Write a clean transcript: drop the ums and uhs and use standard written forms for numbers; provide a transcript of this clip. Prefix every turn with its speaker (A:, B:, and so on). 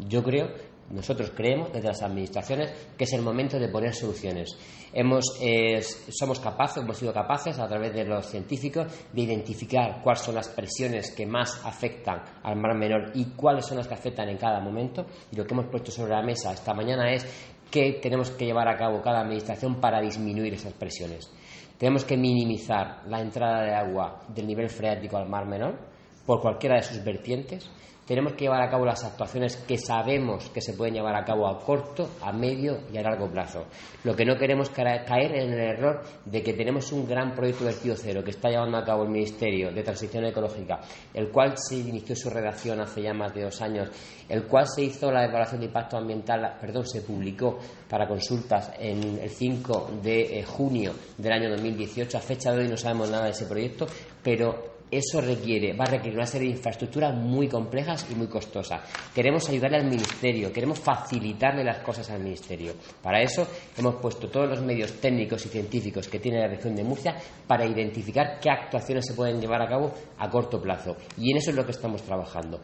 A: Nosotros creemos desde las administraciones que es el momento de poner soluciones. Hemos sido capaces a través de los científicos de identificar cuáles son las presiones que más afectan al Mar Menor y cuáles son las que afectan en cada momento, y lo que hemos puesto sobre la mesa esta mañana es qué tenemos que llevar a cabo cada administración para disminuir esas presiones. Tenemos que minimizar la entrada de agua del nivel freático al Mar Menor por cualquiera de sus vertientes. Tenemos que llevar a cabo las actuaciones que sabemos que se pueden llevar a cabo a corto, a medio y a largo plazo. Lo que no queremos es caer en el error de que tenemos un gran proyecto vertido cero que está llevando a cabo el Ministerio de Transición Ecológica, el cual se inició su redacción hace ya más de 2 años, el cual se hizo la evaluación de impacto ambiental, se publicó para consultas en el 5 de junio del año 2018. A fecha de hoy no sabemos nada de ese proyecto, pero eso va a requerir una serie de infraestructuras muy complejas y muy costosas. Queremos ayudarle al Ministerio, queremos facilitarle las cosas al Ministerio. Para eso hemos puesto todos los medios técnicos y científicos que tiene la región de Murcia para identificar qué actuaciones se pueden llevar a cabo a corto plazo. Y en eso es lo que estamos trabajando.